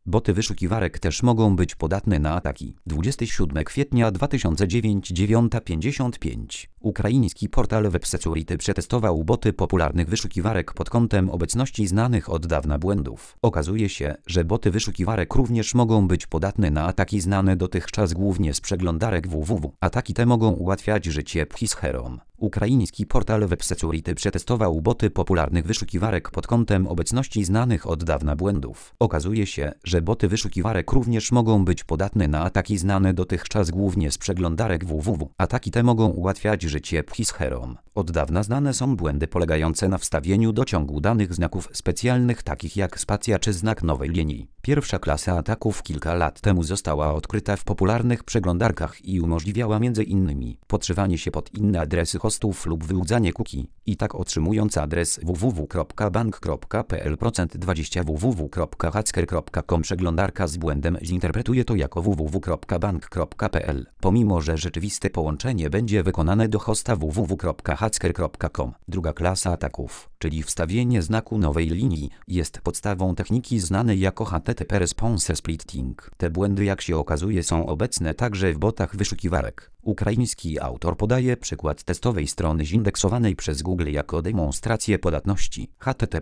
Boty wyszukiwarek też mogą być podatne na ataki. 27 kwietnia 2009 9:55. Ukraiński portal WebSecurity przetestował boty popularnych wyszukiwarek pod kątem obecności znanych od dawna błędów. Okazuje się, że boty wyszukiwarek również mogą być podatne na ataki znane dotychczas głównie z przeglądarek www. Ataki te mogą ułatwiać życie pchischerom. Ukraiński portal WebSecurity przetestował boty popularnych wyszukiwarek pod kątem obecności znanych od dawna błędów. Okazuje się, że boty wyszukiwarek również mogą być podatne na ataki znane dotychczas głównie z przeglądarek www. Ataki te mogą ułatwiać życie pchischerom. Od dawna znane są błędy polegające na wstawieniu do ciągu danych znaków specjalnych takich jak spacja czy znak nowej linii. Pierwsza klasa ataków kilka lat temu została odkryta w popularnych przeglądarkach i umożliwiała m.in. podszywanie się pod inne adresy hostów lub wyłudzanie cookie. I tak otrzymując adres www.bank.pl %20 www.hacker.com przeglądarka z błędem zinterpretuje to jako www.bank.pl, pomimo że rzeczywiste połączenie będzie wykonane do hosta www.hacker.com. Druga klasa ataków, czyli wstawienie znaku nowej linii, jest podstawą techniki znanej jako HTTP Response Splitting. Te błędy, jak się okazuje, są obecne także w botach wyszukiwarek. Ukraiński autor podaje przykład testowej strony zindeksowanej przez Google jako demonstrację podatności.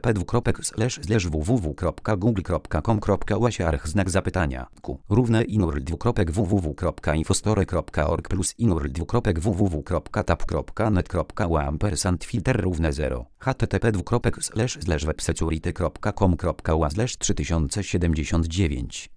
http://www.google.com/znak zapytania q równe inurl://www.infostore.org plus inurl://www.tab.net.ua&filter równe 0 http://websecurity.com.ua/3079